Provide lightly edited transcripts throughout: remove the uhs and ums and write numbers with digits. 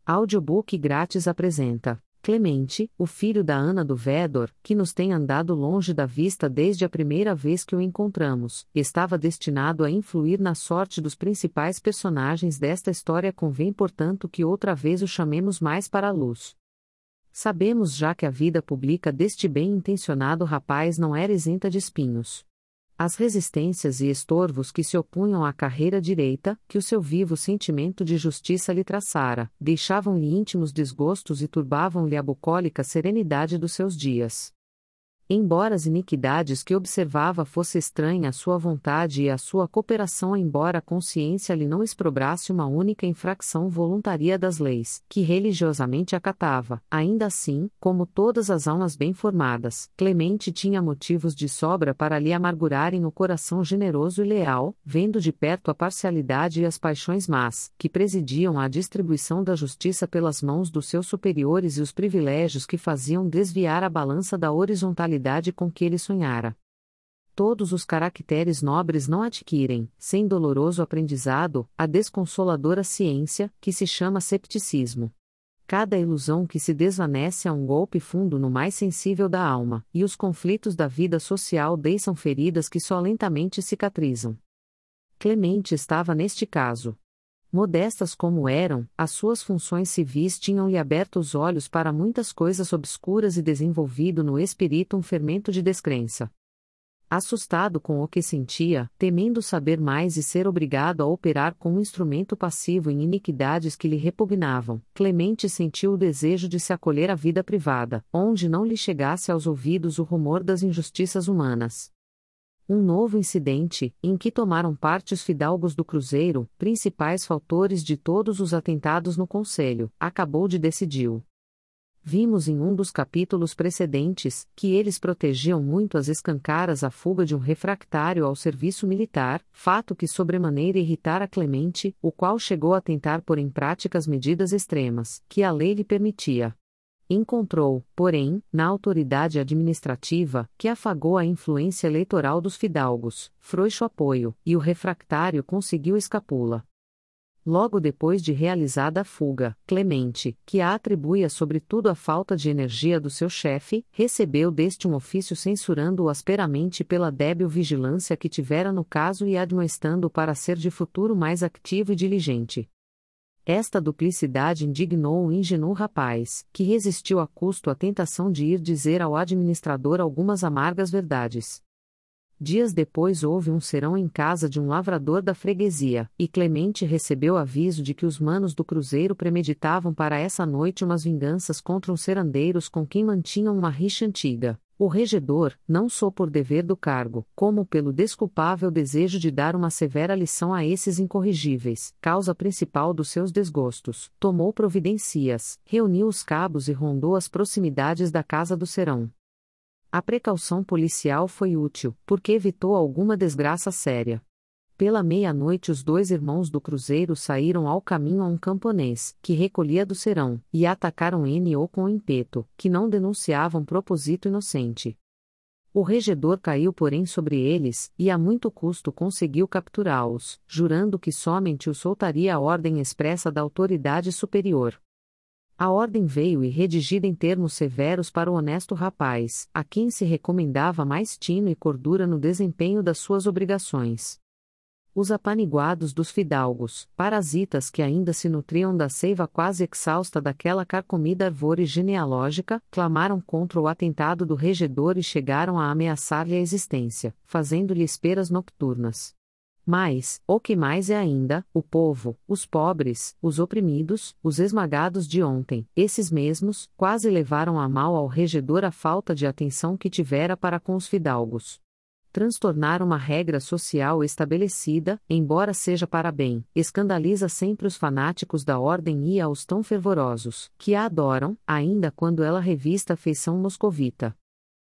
Audiobook grátis apresenta Clemente, o filho da Ana do Vedor, que nos tem andado longe da vista desde a primeira vez que o encontramos, estava destinado a influir na sorte dos principais personagens desta história. Convém, portanto, que outra vez o chamemos mais para a luz. Sabemos já que a vida pública deste bem-intencionado rapaz não era isenta de espinhos. As resistências e estorvos que se opunham à carreira direita, que o seu vivo sentimento de justiça lhe traçara, deixavam-lhe íntimos desgostos e turbavam-lhe a bucólica serenidade dos seus dias. Embora as iniquidades que observava fosse estranha à sua vontade e à sua cooperação, embora a consciência lhe não exprobrasse uma única infração voluntária das leis, que religiosamente acatava, ainda assim, como todas as almas bem formadas, Clemente tinha motivos de sobra para lhe amargurarem o coração generoso e leal, vendo de perto a parcialidade e as paixões más, que presidiam à distribuição da justiça pelas mãos dos seus superiores e os privilégios que faziam desviar a balança da horizontalidade com que ele sonhara. Todos os caracteres nobres não adquirem, sem doloroso aprendizado, a desconsoladora ciência, que se chama cepticismo. Cada ilusão que se desvanece é um golpe fundo no mais sensível da alma, e os conflitos da vida social deixam feridas que só lentamente cicatrizam. Clemente estava neste caso. Modestas como eram, as suas funções civis tinham-lhe aberto os olhos para muitas coisas obscuras e desenvolvido no espírito um fermento de descrença. Assustado com o que sentia, temendo saber mais e ser obrigado a operar como instrumento passivo em iniquidades que lhe repugnavam, Clemente sentiu o desejo de se acolher à vida privada, onde não lhe chegasse aos ouvidos o rumor das injustiças humanas. Um novo incidente, em que tomaram parte os fidalgos do Cruzeiro, principais fautores de todos os atentados no Conselho, acabou de decidir. Vimos em um dos capítulos precedentes, que eles protegiam muito às escancaras a fuga de um refractário ao serviço militar, fato que sobremaneira irritara Clemente, o qual chegou a tentar pôr em prática as medidas extremas, que a lei lhe permitia. Encontrou, porém, na autoridade administrativa, que afagou a influência eleitoral dos fidalgos, frouxo apoio, e o refractário conseguiu escapula. Logo depois de realizada a fuga, Clemente, que a atribuía sobretudo à falta de energia do seu chefe, recebeu deste um ofício censurando-o asperamente pela débil vigilância que tivera no caso e admoestando-o para ser de futuro mais ativo e diligente. Esta duplicidade indignou o ingênuo rapaz, que resistiu a custo à tentação de ir dizer ao administrador algumas amargas verdades. Dias depois houve um serão em casa de um lavrador da freguesia, e Clemente recebeu aviso de que os manos do Cruzeiro premeditavam para essa noite umas vinganças contra uns serandeiros com quem mantinham uma rixa antiga. O regedor, não só por dever do cargo, como pelo desculpável desejo de dar uma severa lição a esses incorrigíveis, causa principal dos seus desgostos, tomou providências, reuniu os cabos e rondou as proximidades da casa do serão. A precaução policial foi útil, porque evitou alguma desgraça séria. Pela meia-noite os dois irmãos do Cruzeiro saíram ao caminho a um camponês, que recolhia do serão, e atacaram N.O. com ímpeto, que não denunciavam propósito inocente. O regedor caiu porém sobre eles, e a muito custo conseguiu capturá-los, jurando que somente os soltaria a ordem expressa da autoridade superior. A ordem veio e redigida em termos severos para o honesto rapaz, a quem se recomendava mais tino e cordura no desempenho das suas obrigações. Os apaniguados dos fidalgos, parasitas que ainda se nutriam da seiva quase exausta daquela carcomida árvore genealógica, clamaram contra o atentado do regedor e chegaram a ameaçar-lhe a existência, fazendo-lhe esperas nocturnas. Mas, o que mais é ainda, o povo, os pobres, os oprimidos, os esmagados de ontem, esses mesmos, quase levaram a mal ao regedor a falta de atenção que tivera para com os fidalgos. Transtornar uma regra social estabelecida, embora seja para bem, escandaliza sempre os fanáticos da ordem e aos tão fervorosos, que a adoram, ainda quando ela revista a feição moscovita.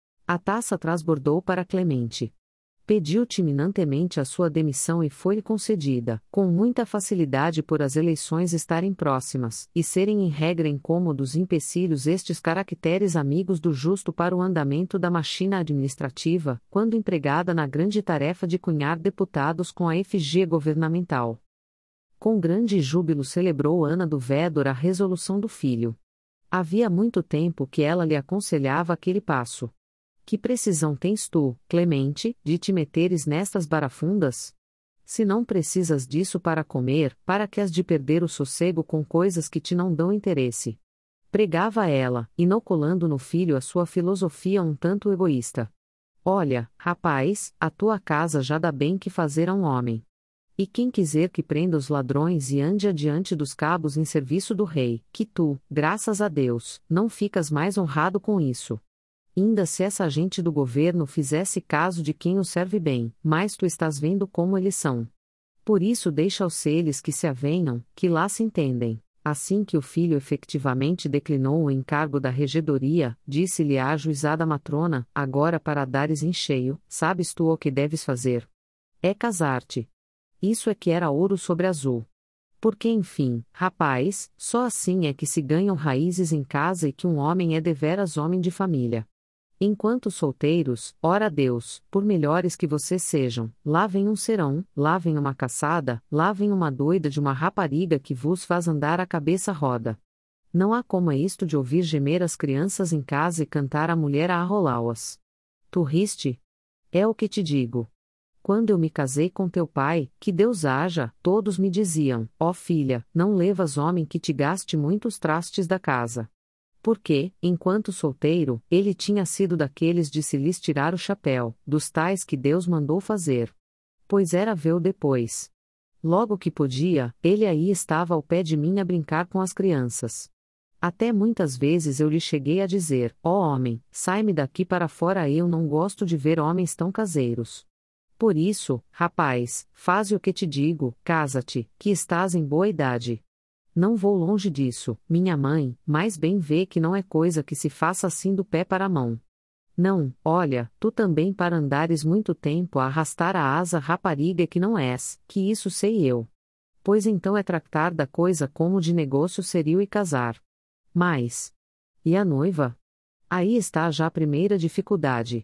A taça transbordou para Clemente. Pediu timinantemente a sua demissão e foi-lhe concedida, com muita facilidade por as eleições estarem próximas, e serem em regra incômodos empecilhos estes caracteres amigos do justo para o andamento da machina administrativa, quando empregada na grande tarefa de cunhar deputados com a efígie governamental. Com grande júbilo celebrou Ana do Védor a resolução do filho. Havia muito tempo que ela lhe aconselhava aquele passo. Que precisão tens tu, Clemente, de te meteres nestas barafundas? Se não precisas disso para comer, para que has de perder o sossego com coisas que te não dão interesse? Pregava ela, inoculando no filho a sua filosofia um tanto egoísta. Olha, rapaz, a tua casa já dá bem que fazer a um homem. E quem quiser que prenda os ladrões e ande adiante dos cabos em serviço do rei, que tu, graças a Deus, não ficas mais honrado com isso. Ainda se essa gente do governo fizesse caso de quem o serve bem, mas tu estás vendo como eles são. Por isso deixa-os eles que se avenham, que lá se entendem. Assim que o filho efetivamente declinou o encargo da regedoria, disse-lhe a ajuizada matrona: agora para dares em cheio, sabes tu o que deves fazer? É casar-te. Isso é que era ouro sobre azul. Porque enfim, rapaz, só assim é que se ganham raízes em casa e que um homem é deveras homem de família. Enquanto solteiros, ora Deus, por melhores que vocês sejam, lá vem um serão, lá vem uma caçada, lá vem uma doida de uma rapariga que vos faz andar a cabeça roda. Não há como é isto de ouvir gemer as crianças em casa e cantar a mulher a arrolá-las. Tu riste? É o que te digo. Quando eu me casei com teu pai, que Deus haja, todos me diziam: ó filha, não levas homem que te gaste muitos trastes da casa. Porque, enquanto solteiro, ele tinha sido daqueles de se lhes tirar o chapéu, dos tais que Deus mandou fazer. Pois era vê-o depois. Logo que podia, ele aí estava ao pé de mim a brincar com as crianças. Até muitas vezes eu lhe cheguei a dizer: ó homem, sai-me daqui para fora, eu não gosto de ver homens tão caseiros. Por isso, rapaz, faze o que te digo, casa-te, que estás em boa idade. Não vou longe disso, minha mãe, mas bem vê que não é coisa que se faça assim do pé para a mão. Não, olha, tu também para andares muito tempo a arrastar a asa rapariga que não és, que isso sei eu. Pois então é tratar da coisa como de negócio serio e casar. Mas. E a noiva? Aí está já a primeira dificuldade.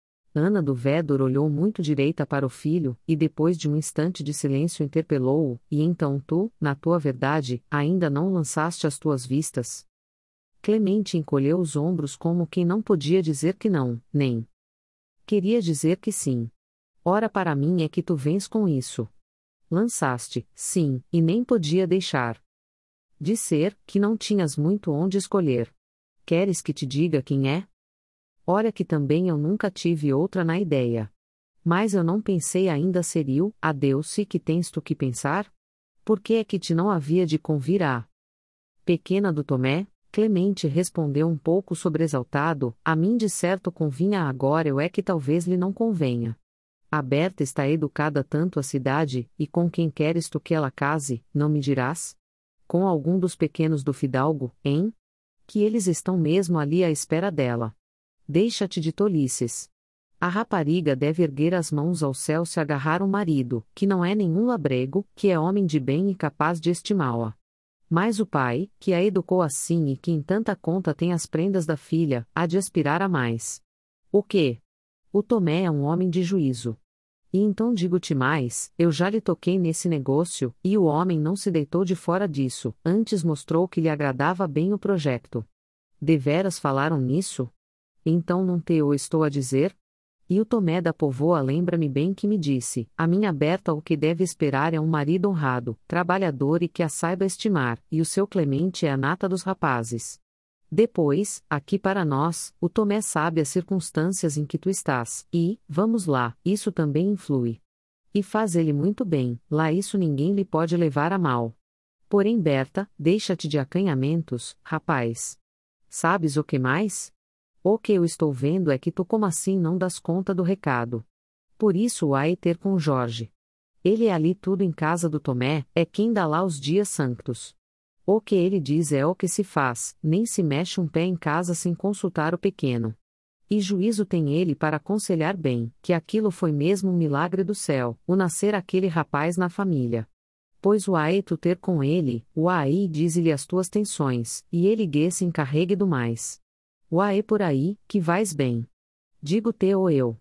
Ana do Védor olhou muito direita para o filho, e depois de um instante de silêncio interpelou-o: e então tu, na tua verdade, ainda não lançaste as tuas vistas? Clemente encolheu os ombros como quem não podia dizer que não, nem queria dizer que sim. Ora, para mim é que tu vens com isso. Lançaste, sim, e nem podia deixar de ser, que não tinhas muito onde escolher. Queres que te diga quem é? Ora que também eu nunca tive outra na ideia. Mas eu não pensei ainda serio, a Deus se que tens tu que pensar? Por que é que te não havia de convir a pequena do Tomé? Clemente respondeu um pouco sobreexaltado: a mim de certo convinha agora, eu é que talvez lhe não convenha. A Berta está educada tanto a cidade, e com quem queres tu que ela case, não me dirás? Com algum dos pequenos do fidalgo, hein? Que eles estão mesmo ali à espera dela. Deixa-te de tolices. A rapariga deve erguer as mãos ao céu se agarrar um marido, que não é nenhum labrego, que é homem de bem e capaz de estimá-la. Mas o pai, que a educou assim e que em tanta conta tem as prendas da filha, há de aspirar a mais. O quê? O Tomé é um homem de juízo. E então digo-te mais, eu já lhe toquei nesse negócio, e o homem não se deitou de fora disso, antes mostrou que lhe agradava bem o projeto. Deveras falaram nisso? Então não te o estou a dizer? E o Tomé da Povoa lembra-me bem que me disse: a minha Berta o que deve esperar é um marido honrado, trabalhador e que a saiba estimar, e o seu Clemente é a nata dos rapazes. Depois, aqui para nós, o Tomé sabe as circunstâncias em que tu estás, e, vamos lá, isso também influi. E faz ele muito bem, lá isso ninguém lhe pode levar a mal. Porém Berta, deixa-te de acanhamentos, rapaz. Sabes o que mais? O que eu estou vendo é que tu como assim não das conta do recado. Por isso há de ter com Jorge. Ele é ali tudo em casa do Tomé, é quem dá lá os dias santos. O que ele diz é o que se faz, nem se mexe um pé em casa sem consultar o pequeno. E juízo tem ele para aconselhar bem, que aquilo foi mesmo um milagre do céu, o nascer aquele rapaz na família. Pois o há tu ter com ele, o aí dize-lhe as tuas tensões, e ele se encarregue do mais. Uaê por aí, que vais bem. Digo-te ou eu.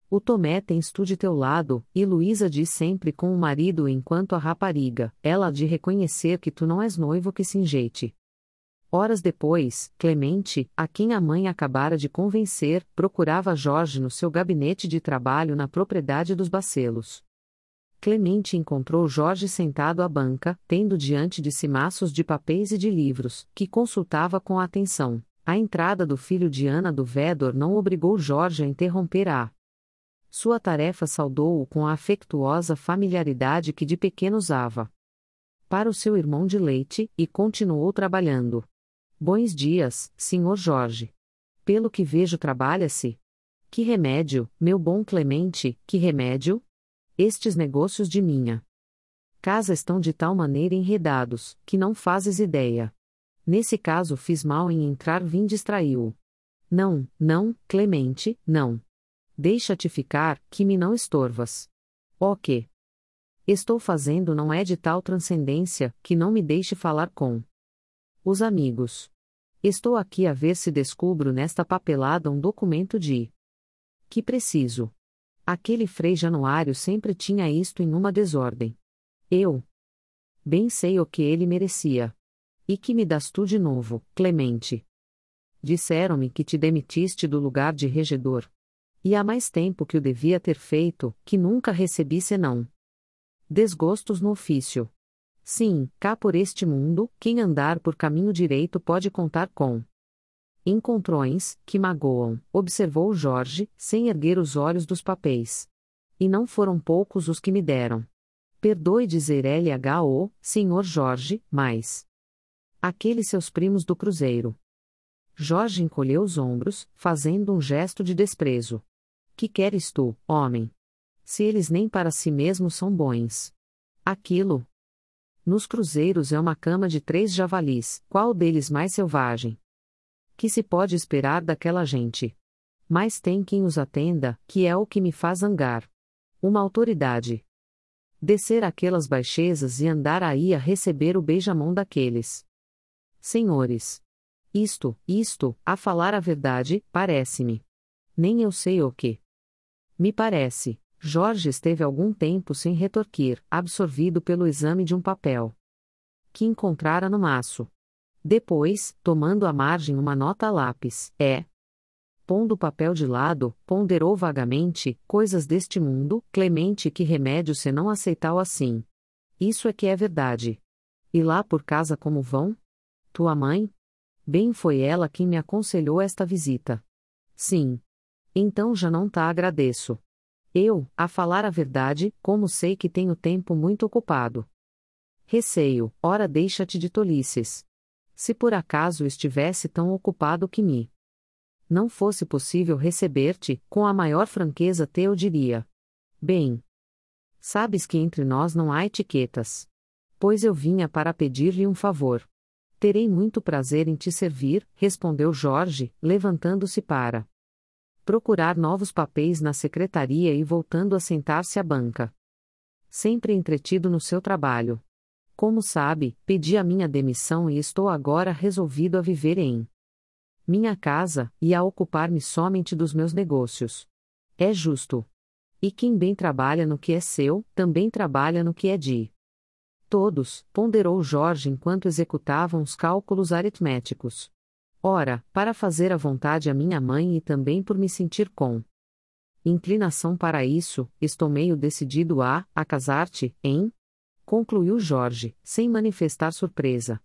O Tomé tens tu de teu lado, e Luísa diz sempre com o marido enquanto a rapariga, ela há de reconhecer que tu não és noivo que se enjeite. Horas depois, Clemente, a quem a mãe acabara de convencer, procurava Jorge no seu gabinete de trabalho na propriedade dos Bacelos. Clemente encontrou Jorge sentado à banca, tendo diante de si maços de papéis e de livros, que consultava com atenção. A entrada do filho de Ana do Védor não obrigou Jorge a interromper sua tarefa, saudou-o com a afetuosa familiaridade que de pequeno usava para o seu irmão de leite, e continuou trabalhando. Bons dias, senhor Jorge. Pelo que vejo trabalha-se. Que remédio, meu bom Clemente, que remédio? Estes negócios de minha casa estão de tal maneira enredados, que não fazes ideia. Nesse caso fiz mal em entrar, vim distraí-o. Não, não, Clemente, não. Deixa-te ficar, que me não estorvas. O que estou fazendo não é de tal transcendência, que não me deixe falar com os amigos. Estou aqui a ver se descubro nesta papelada um documento de que preciso. Aquele Frei Januário sempre tinha isto em uma desordem. Eu bem sei o que ele merecia. E que me das tu de novo, Clemente? Disseram-me que te demitiste do lugar de regedor. E há mais tempo que o devia ter feito, que nunca recebi senão desgostos no ofício. Sim, cá por este mundo, quem andar por caminho direito pode contar com encontrões, que magoam, observou Jorge, sem erguer os olhos dos papéis. E não foram poucos os que me deram. Perdoe dizer LHO, senhor Jorge, mas aqueles seus primos do cruzeiro. Jorge encolheu os ombros, fazendo um gesto de desprezo. Que queres tu, homem? Se eles nem para si mesmos são bons. Aquilo nos cruzeiros é uma cama de 3 javalis, qual deles mais selvagem? Que se pode esperar daquela gente? Mas tem quem os atenda, que é o que me faz zangar. Uma autoridade. Descer aquelas baixezas e andar aí a receber o beijamão daqueles senhores. Isto, a falar a verdade, parece-me. Nem eu sei o que me parece. Jorge esteve algum tempo sem retorquir, absorvido pelo exame de um papel que encontrara no maço. Depois, tomando à margem uma nota a lápis, pondo o papel de lado, ponderou vagamente, coisas deste mundo, Clemente, que remédio se não aceitar assim? Isso é que é verdade. E lá por casa como vão? Tua mãe? Bem foi ela quem me aconselhou esta visita. Sim. Então já não tá agradeço. Eu, a falar a verdade, como sei que tenho tempo muito ocupado. Receio, ora deixa-te de tolices. Se por acaso estivesse tão ocupado que me não fosse possível receber-te, com a maior franqueza eu diria. Bem, sabes que entre nós não há etiquetas. Pois eu vinha para pedir-lhe um favor. Terei muito prazer em te servir, respondeu Jorge, levantando-se para procurar novos papéis na secretaria e voltando a sentar-se à banca. Sempre entretido no seu trabalho. Como sabe, pedi a minha demissão e estou agora resolvido a viver em minha casa, e a ocupar-me somente dos meus negócios. É justo. E quem bem trabalha no que é seu, também trabalha no que é de todos, ponderou Jorge enquanto executavam os cálculos aritméticos. Ora, para fazer a vontade a minha mãe e também por me sentir com inclinação para isso, estou meio decidido a casar-te, hein? Concluiu Jorge, sem manifestar surpresa.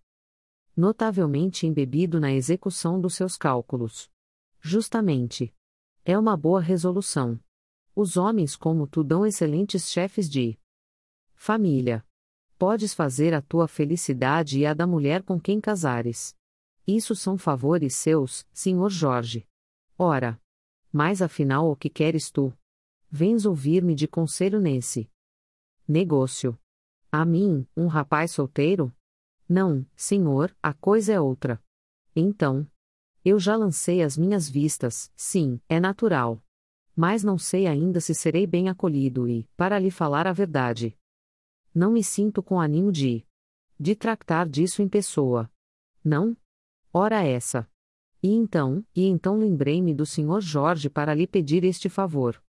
Notavelmente embebido na execução dos seus cálculos. Justamente. É uma boa resolução. Os homens como tu dão excelentes chefes de família. Podes fazer a tua felicidade e a da mulher com quem casares. Isso são favores seus, senhor Jorge. Ora. Mas afinal o que queres tu? Vens ouvir-me de conselho nesse negócio. A mim, um rapaz solteiro? Não, senhor, a coisa é outra. Então. Eu já lancei as minhas vistas, sim, é natural. Mas não sei ainda se serei bem acolhido e, para lhe falar a verdade, não me sinto com ânimo de tratar disso em pessoa. Não? Ora essa. E então lembrei-me do senhor Jorge para lhe pedir este favor.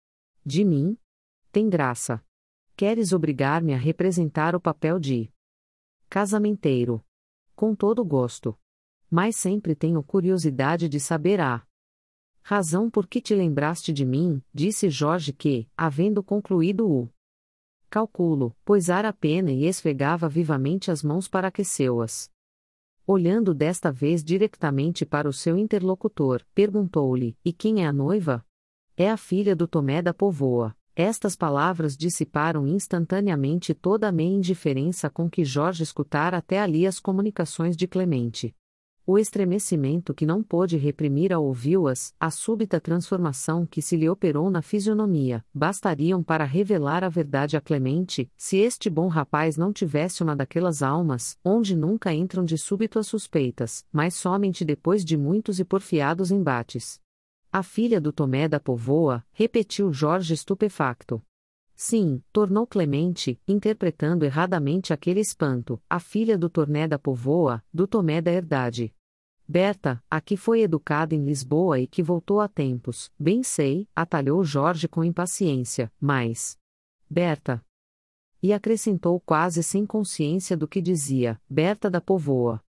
De mim? Tem graça. Queres obrigar-me a representar o papel de casamenteiro? Com todo gosto. Mas sempre tenho curiosidade de saber a razão por que te lembraste de mim, disse Jorge que, havendo concluído o cálculo, poisara a pena e esfregava vivamente as mãos para aquecê-las. Olhando desta vez diretamente para o seu interlocutor, perguntou-lhe: E quem é a noiva? É a filha do Tomé da Póvoa. Estas palavras dissiparam instantaneamente toda a meia indiferença com que Jorge escutara até ali as comunicações de Clemente. O estremecimento que não pôde reprimir ao ouvi-las, a súbita transformação que se lhe operou na fisionomia, bastariam para revelar a verdade a Clemente, se este bom rapaz não tivesse uma daquelas almas, onde nunca entram de súbito as suspeitas, mas somente depois de muitos e porfiados embates. A filha do Tomé da Póvoa, repetiu Jorge estupefacto. Sim, tornou Clemente, interpretando erradamente aquele espanto, a filha do Tomé da Póvoa, do Tomé da Herdade. Berta, a que foi educada em Lisboa e que voltou há tempos, bem sei, atalhou Jorge com impaciência, mas... Berta. E acrescentou quase sem consciência do que dizia, Berta da Póvoa.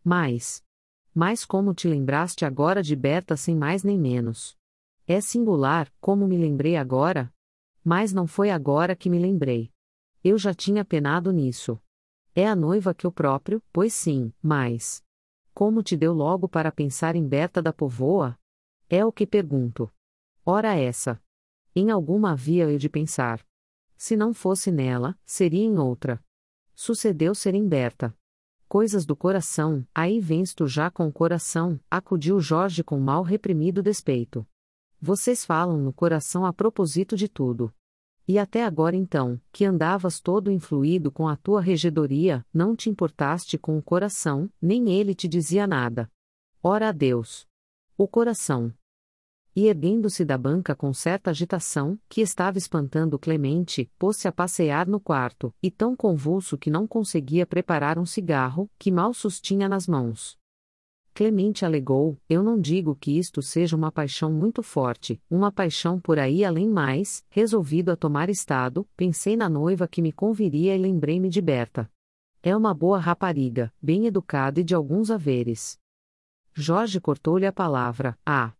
Mas como te lembraste agora de Berta sem mais nem menos? É singular, como me lembrei agora? Mas não foi agora que me lembrei. Eu já tinha penado nisso. É a noiva que eu próprio, pois sim, mas... Como te deu logo para pensar em Berta da Póvoa? É o que pergunto. Ora essa. Em alguma havia eu de pensar. Se não fosse nela, seria em outra. Sucedeu ser em Berta. Coisas do coração, aí vens tu já com o coração, acudiu Jorge com mal reprimido despeito. Vocês falam no coração a propósito de tudo. E até agora então, que andavas todo influído com a tua regedoria, não te importaste com o coração, nem ele te dizia nada. Ora a Deus. O coração. E erguendo-se da banca com certa agitação, que estava espantando Clemente, pôs-se a passear no quarto, e tão convulso que não conseguia preparar um cigarro, que mal sustinha nas mãos. Clemente alegou: Eu não digo que isto seja uma paixão muito forte, uma paixão por aí além mais, resolvido a tomar estado, pensei na noiva que me conviria e lembrei-me de Berta. É uma boa rapariga, bem educada e de alguns haveres. Jorge cortou-lhe a palavra: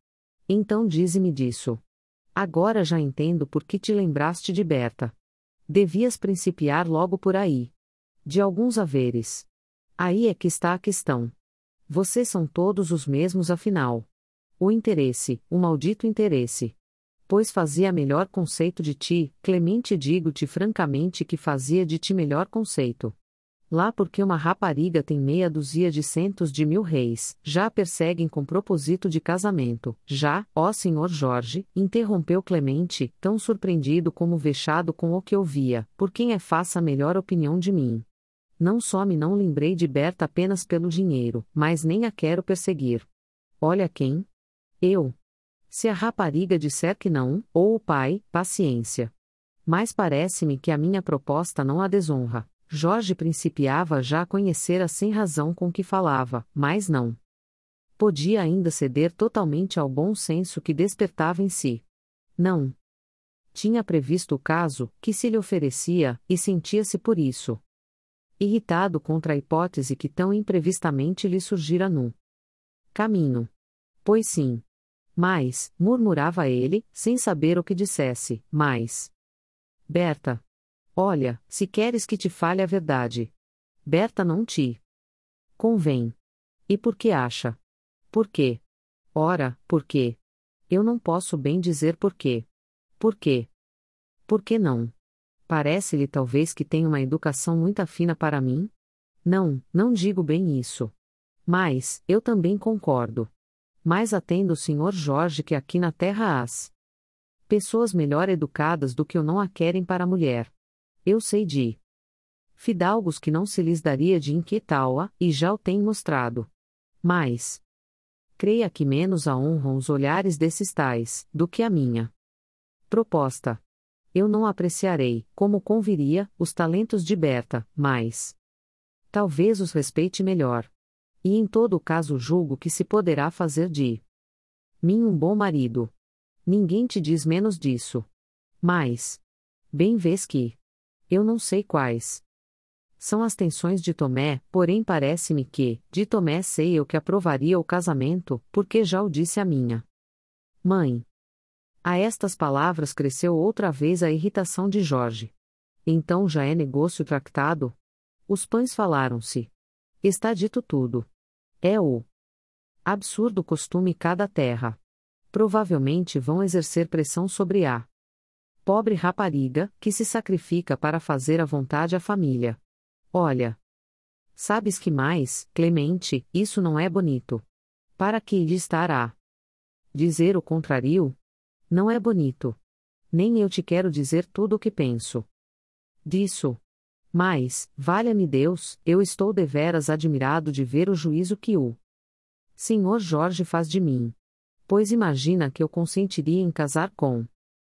Então dize-me disso. Agora já entendo por que te lembraste de Berta. Devias principiar logo por aí. De alguns haveres. Aí é que está a questão. Vocês são todos os mesmos afinal. O interesse, o maldito interesse. Pois fazia melhor conceito de ti, Clemente, digo-te francamente que fazia de ti melhor conceito. Lá porque uma rapariga tem meia dúzia de centos de mil réis, já a perseguem com propósito de casamento, já, ó senhor Jorge, interrompeu Clemente, tão surpreendido como vexado com o que ouvia, por quem é faça a melhor opinião de mim. Não só me não lembrei de Berta apenas pelo dinheiro, mas nem a quero perseguir. Olha quem? Eu. Se a rapariga disser que não, ou o pai, paciência. Mas parece-me que a minha proposta não a desonra. Jorge principiava já a conhecer a sem-razão com que falava, mas não podia ainda ceder totalmente ao bom senso que despertava em si. Não. Tinha previsto o caso, que se lhe oferecia, e sentia-se por isso irritado contra a hipótese que tão imprevistamente lhe surgira no caminho. Pois sim. Mas, murmurava ele, sem saber o que dissesse, mas... Berta. Olha, se queres que te fale a verdade. Berta não te convém. E por que acha? Por quê? Ora, por quê? Eu não posso bem dizer por quê. Por quê? Por que não? Parece-lhe talvez que tenho uma educação muito fina para mim? Não, não digo bem isso. Mas, eu também concordo. Mas atendo o Sr. Jorge que aqui na terra hás pessoas melhor educadas do que eu não a querem para a mulher. Eu sei de fidalgos que não se lhes daria de inquietá-la, e já o têm mostrado. Mas, creia que menos a honram os olhares desses tais, do que a minha proposta. Eu não apreciarei, como conviria, os talentos de Berta, mas talvez os respeite melhor. E em todo o caso julgo que se poderá fazer de mim um bom marido. Ninguém te diz menos disso. Mas, bem vês que eu não sei quais são as tensões de Tomé, porém parece-me que, de Tomé sei eu que aprovaria o casamento, porque já o disse a minha mãe. A estas palavras cresceu outra vez a irritação de Jorge. Então já é negócio tractado? Os pães falaram-se. Está dito tudo. É o absurdo costume cada terra. Provavelmente vão exercer pressão sobre a pobre rapariga, que se sacrifica para fazer à vontade a família. Olha. Sabes que mais, Clemente, isso não é bonito. Para que lhe estará dizer o contrário? Não é bonito. Nem eu te quero dizer tudo o que penso disso. Mas, valha-me Deus, eu estou deveras admirado de ver o juízo que o Sr. Jorge faz de mim. Pois imagina que eu consentiria em casar com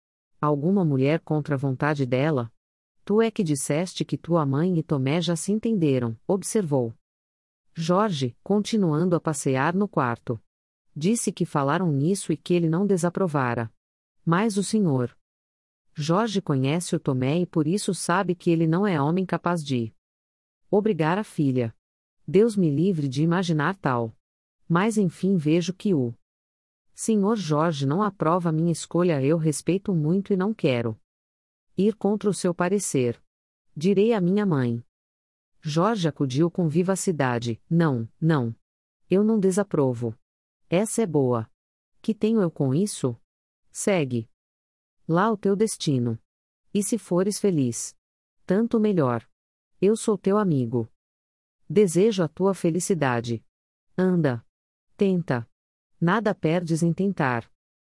alguma mulher contra a vontade dela? Tu é que disseste que tua mãe e Tomé já se entenderam, observou Jorge, continuando a passear no quarto. Disse que falaram nisso e que ele não desaprovara. Mas o Sr. Jorge conhece o Tomé e por isso sabe que ele não é homem capaz de obrigar a filha. Deus me livre de imaginar tal. Mas enfim vejo que o Sr. Jorge não aprova minha escolha. Eu respeito muito e não quero ir contra o seu parecer. Direi à minha mãe. Jorge acudiu com vivacidade. Não, não. Eu não desaprovo. Essa é boa. Que tenho eu com isso? Segue lá o teu destino. E se fores feliz, tanto melhor. Eu sou teu amigo. Desejo a tua felicidade. Anda. Tenta. Nada perdes em tentar.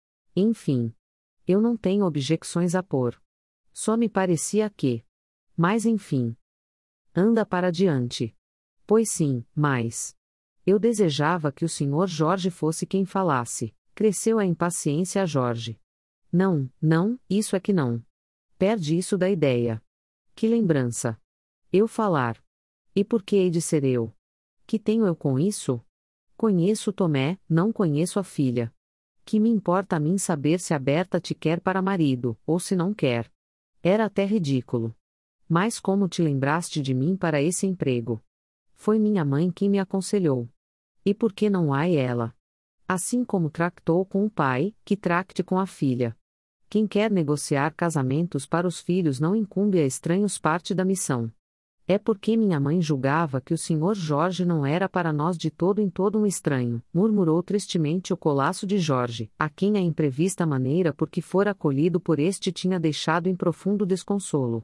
Enfim. Eu não tenho objeções a pôr. Só me parecia que. Mas enfim. Anda para diante. Pois sim, mas. Eu desejava que o Sr. Jorge fosse quem falasse. Cresceu a impaciência a Jorge. Não, não, isso é que não. Perde isso da ideia. Que lembrança. Eu falar. E por que hei de ser eu? Que tenho eu com isso? Conheço Tomé, não conheço a filha. Que me importa a mim saber se a Berta te quer para marido, ou se não quer. Era até ridículo. Mas como te lembraste de mim para esse emprego? Foi minha mãe quem me aconselhou. E por que não há ela? Assim como tractou com o pai, que tracte com a filha. Quem quer negociar casamentos para os filhos não incumbe a estranhos parte da missão. É porque minha mãe julgava que o Sr. Jorge não era para nós de todo em todo um estranho, murmurou tristemente o colasso de Jorge, a quem a imprevista maneira por que fora acolhido por este tinha deixado em profundo desconsolo.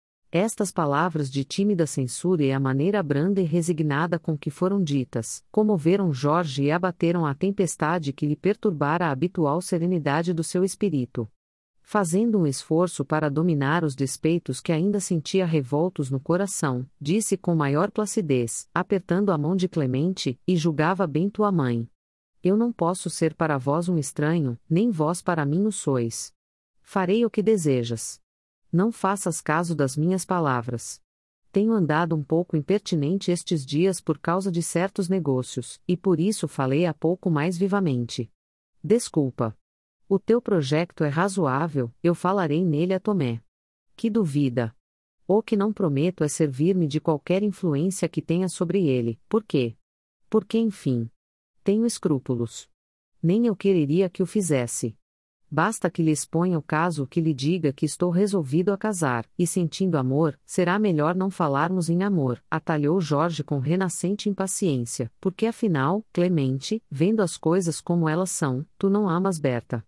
Estas palavras de tímida censura e a maneira branda e resignada com que foram ditas, comoveram Jorge e abateram a tempestade que lhe perturbara a habitual serenidade do seu espírito. Fazendo um esforço para dominar os despeitos que ainda sentia revoltos no coração, disse com maior placidez, apertando a mão de Clemente, e julgava bem tua mãe. Eu não posso ser para vós um estranho, nem vós para mim o sois. Farei o que desejas. Não faças caso das minhas palavras. Tenho andado um pouco impertinente estes dias por causa de certos negócios, e por isso falei há pouco mais vivamente. Desculpa. O teu projeto é razoável, eu falarei nele a Tomé. Que duvida. O que não prometo é servir-me de qualquer influência que tenha sobre ele, por quê? Porque, enfim, tenho escrúpulos. Nem eu quereria que o fizesse. Basta que lhe exponha o caso, que lhe diga que estou resolvido a casar, e sentindo amor, será melhor não falarmos em amor, atalhou Jorge com renascente impaciência, porque afinal, Clemente, vendo as coisas como elas são, tu não amas Berta.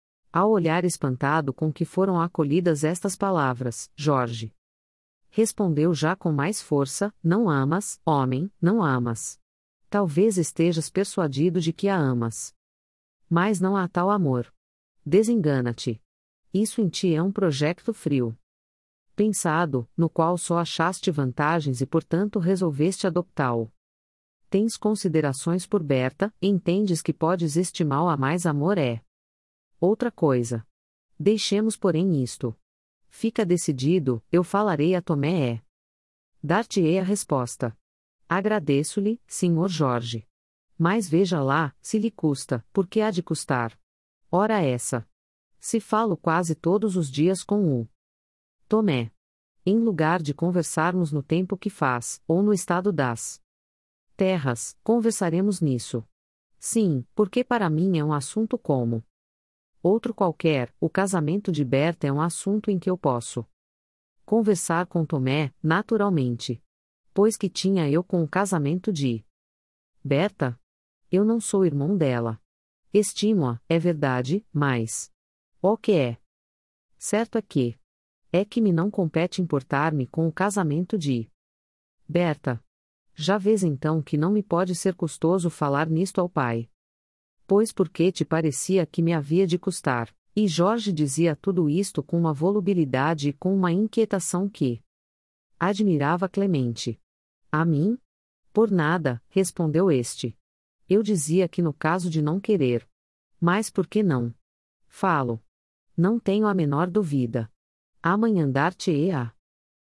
Ao olhar espantado com que foram acolhidas estas palavras, Jorge respondeu já com mais força: não amas, homem, não amas. Talvez estejas persuadido de que a amas. Mas não há tal amor. Desengana-te. Isso em ti é um projeto frio. Pensado, no qual só achaste vantagens e portanto resolveste adoptá-lo. Tens considerações por Berta, e entendes que podes estimá-la mais amor é. Outra coisa. Deixemos porém isto. Fica decidido, eu falarei a Tomé é. Dar-te-ei a resposta. Agradeço-lhe, Sr. Jorge. Mas veja lá, se lhe custa, porque há de custar. Ora essa. Se falo quase todos os dias com o Tomé. Em lugar de conversarmos no tempo que faz, ou no estado das terras, conversaremos nisso. Sim, porque para mim é um assunto como outro qualquer. O casamento de Berta é um assunto em que eu posso conversar com Tomé, naturalmente. Pois que tinha eu com o casamento de Berta? Eu não sou irmão dela. Estimo-a, é verdade, mas o que é? Certo é que me não compete importar-me com o casamento de Berta. Já vês então que não me pode ser custoso falar nisto ao pai. Pois porque te parecia que me havia de custar, e Jorge dizia tudo isto com uma volubilidade e com uma inquietação que admirava Clemente. A mim? Por nada, respondeu este. Eu dizia que no caso de não querer. Mas por que não? Falo. Não tenho a menor dúvida. Amanhã dar-te-ei-á.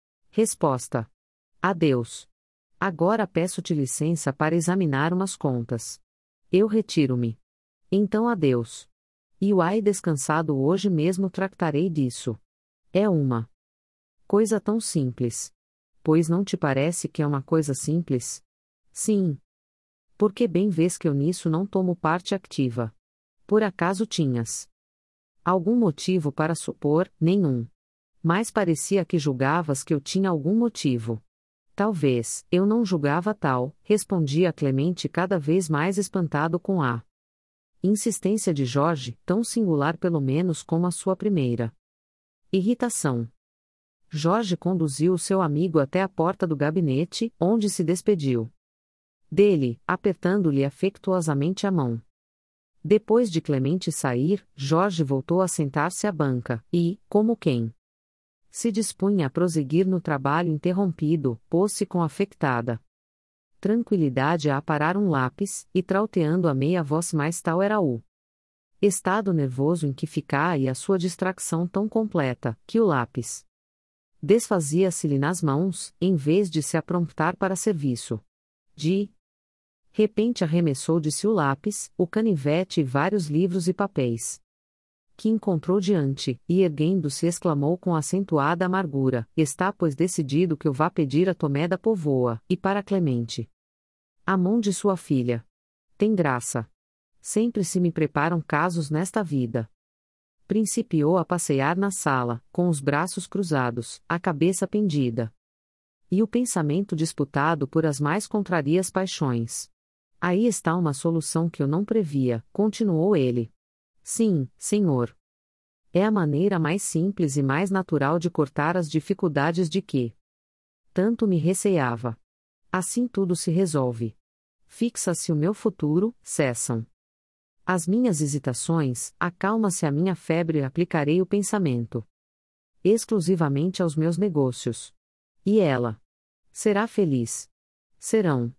Resposta. Adeus. Agora peço-te licença para examinar umas contas. Eu retiro-me. Então adeus. E o ai descansado hoje mesmo tratarei disso. É uma coisa tão simples. Pois não te parece que é uma coisa simples? Sim. Porque bem vês que eu nisso não tomo parte ativa. Por acaso tinhas algum motivo para supor? Nenhum. Mas parecia que julgavas que eu tinha algum motivo. Talvez, eu não julgava tal, respondia Clemente cada vez mais espantado com a insistência de Jorge, tão singular pelo menos como a sua primeira irritação. Jorge conduziu o seu amigo até a porta do gabinete, onde se despediu dele, apertando-lhe afetuosamente a mão. Depois de Clemente sair, Jorge voltou a sentar-se à banca, e, como quem se dispunha a prosseguir no trabalho interrompido, pôs-se com afectada tranquilidade a aparar um lápis, e trauteando a meia voz, mais tal era o estado nervoso em que ficara e a sua distração tão completa, que o lápis desfazia-se-lhe nas mãos, em vez de se apromptar para serviço. De repente arremessou de si o lápis, o canivete e vários livros e papéis que encontrou diante, e erguendo-se exclamou com acentuada amargura: está pois decidido que eu vá pedir a Tomé da Povoa, e para Clemente a mão de sua filha. Tem graça. Sempre se me preparam casos nesta vida. Principiou a passear na sala, com os braços cruzados, a cabeça pendida, e o pensamento disputado por as mais contrarias paixões. Aí está uma solução que eu não previa, continuou ele. Sim, senhor. É a maneira mais simples e mais natural de cortar as dificuldades de que tanto me receava. Assim tudo se resolve. Fixa-se o meu futuro, cessam as minhas hesitações, acalma-se a minha febre e aplicarei o pensamento exclusivamente aos meus negócios. E ela será feliz. Serão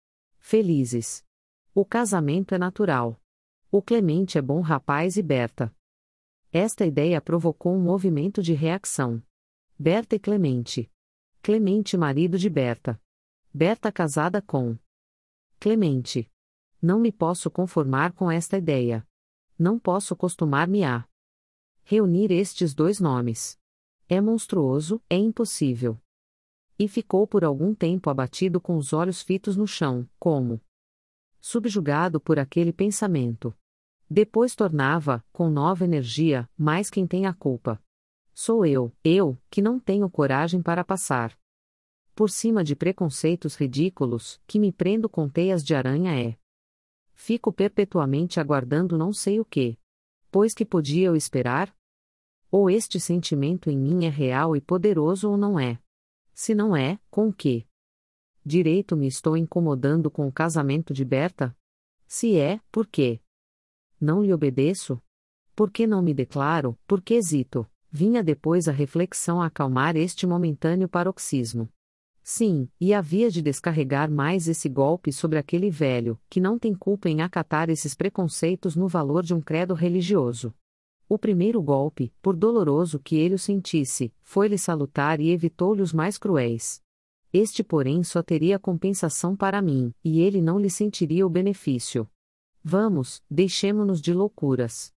felizes. O casamento é natural. O Clemente é bom rapaz e Berta. Esta ideia provocou um movimento de reação. Berta e Clemente. Clemente marido de Berta. Berta casada com Clemente. Não me posso conformar com esta ideia. Não posso acostumar-me a reunir estes dois nomes. É monstruoso, é impossível. E ficou por algum tempo abatido com os olhos fitos no chão, como subjugado por aquele pensamento. Depois tornava, com nova energia: mas quem tem a culpa? Sou eu, que não tenho coragem para passar por cima de preconceitos ridículos, que me prendo com teias de aranha. Fico perpetuamente aguardando não sei o que. Pois que podia eu esperar? Ou este sentimento em mim é real e poderoso ou não é? Se não é, com que direito me estou incomodando com o casamento de Berta? Se é, por quê? Não lhe obedeço? Por que não me declaro? Por que hesito? Vinha depois a reflexão a acalmar este momentâneo paroxismo. Sim, e havia de descarregar mais esse golpe sobre aquele velho, que não tem culpa em acatar esses preconceitos no valor de um credo religioso. O primeiro golpe, por doloroso que ele o sentisse, foi-lhe salutar e evitou-lhe os mais cruéis. Este, porém, só teria compensação para mim, e ele não lhe sentiria o benefício. Vamos, deixemo-nos de loucuras.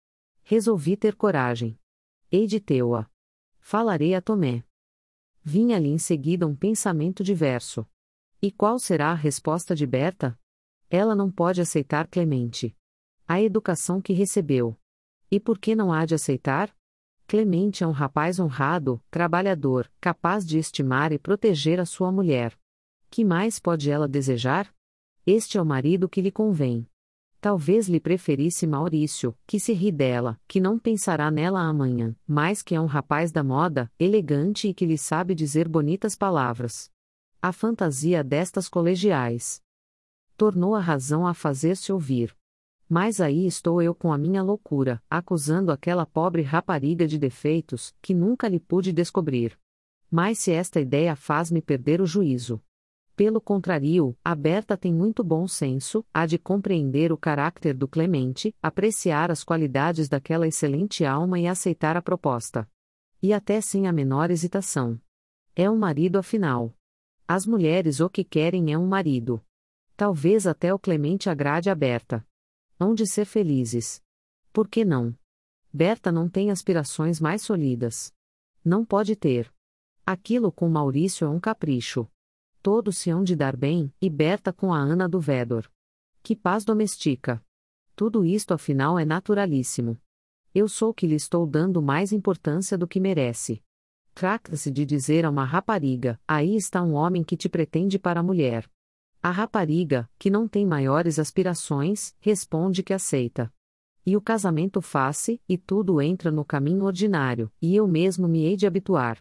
Resolvi ter coragem. Hei de tê-la. Falarei a Tomé. Vinha-lhe em seguida um pensamento diverso. E qual será a resposta de Berta? Ela não pode aceitar Clemente. A educação que recebeu. E por que não há de aceitar? Clemente é um rapaz honrado, trabalhador, capaz de estimar e proteger a sua mulher. Que mais pode ela desejar? Este é o marido que lhe convém. Talvez lhe preferisse Maurício, que se ri dela, que não pensará nela amanhã, mas que é um rapaz da moda, elegante e que lhe sabe dizer bonitas palavras. A fantasia destas colegiais tornou a razão a fazer-se ouvir. Mas aí estou eu com a minha loucura, acusando aquela pobre rapariga de defeitos, que nunca lhe pude descobrir. Mas se esta ideia faz-me perder o juízo. Pelo contrário, a Berta tem muito bom senso, há de compreender o caráter do Clemente, apreciar as qualidades daquela excelente alma e aceitar a proposta. E até sem a menor hesitação. É um marido afinal. As mulheres o que querem é um marido. Talvez até o Clemente agrade a Berta. Hão de ser felizes. Por que não? Berta não tem aspirações mais sólidas. Não pode ter. Aquilo com Maurício é um capricho. Todos se hão de dar bem, e Berta com a Ana do Vedor. Que paz domestica. Tudo isto afinal é naturalíssimo. Eu sou que lhe estou dando mais importância do que merece. Trata-se de dizer a uma rapariga, aí está um homem que te pretende para a mulher. A rapariga, que não tem maiores aspirações, responde que aceita. E o casamento faz-se, e tudo entra no caminho ordinário, e eu mesmo me hei de habituar.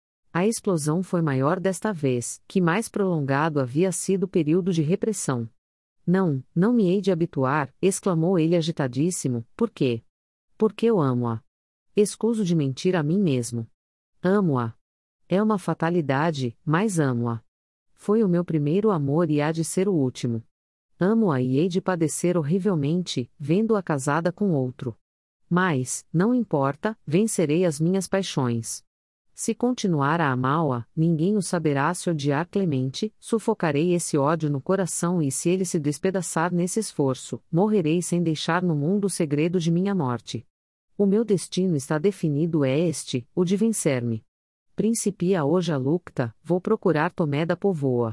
A explosão foi maior desta vez, que mais prolongado havia sido o período de repressão. Não, não me hei de habituar, exclamou ele agitadíssimo, por quê? Porque eu amo-a. Escuso de mentir a mim mesmo. Amo-a. É uma fatalidade, mas amo-a. Foi o meu primeiro amor e há de ser o último. Amo-a e hei de padecer horrivelmente, vendo-a casada com outro. Mas, não importa, vencerei as minhas paixões. Se continuar a amá-la, ninguém o saberá se odiar Clemente, sufocarei esse ódio no coração e se ele se despedaçar nesse esforço, morrerei sem deixar no mundo o segredo de minha morte. O meu destino está definido é este, o de vencer-me. Principia hoje a lucta, vou procurar Tomé da Póvoa.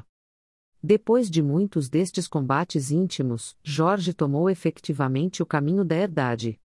Depois de muitos destes combates íntimos, Jorge tomou efetivamente o caminho da herdade.